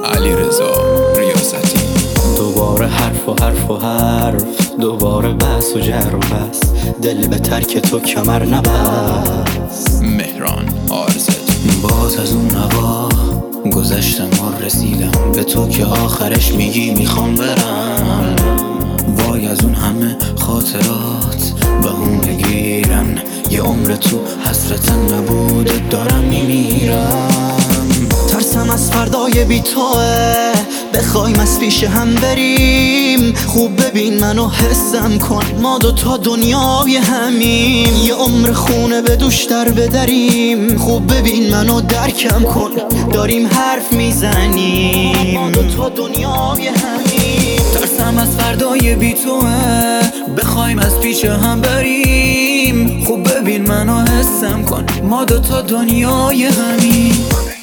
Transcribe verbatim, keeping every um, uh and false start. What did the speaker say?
علیرضا ریاضتی. دوباره حرف و حرف و حرف، دوباره بحث و جر و بس، دل به ترک تو کمر نبست. مهران آرزت. باز از اون نوا گذشتم و رسیدم به تو که آخرش میگی میخوام برم. وای از اون همه خاطرات بهونه گیرن، یه عمر تو حسرتن نبوده دارم میمیرم. ترسم از فردای بی توه، بخوایم از پیش هم بریم. خوب ببین منو حسم کن، ما دوتا دنیای همیم. یه عمر خونه به دوش در بدریم. خوب ببین منو درکم کن، داریم حرف میزنیم. ما دوتا دنیای همیم. ترسم از فردای بی توه، بخوایم از پیش هم بریم. خوب ببین منو حسم کن، ما دوتا دنیای همیم.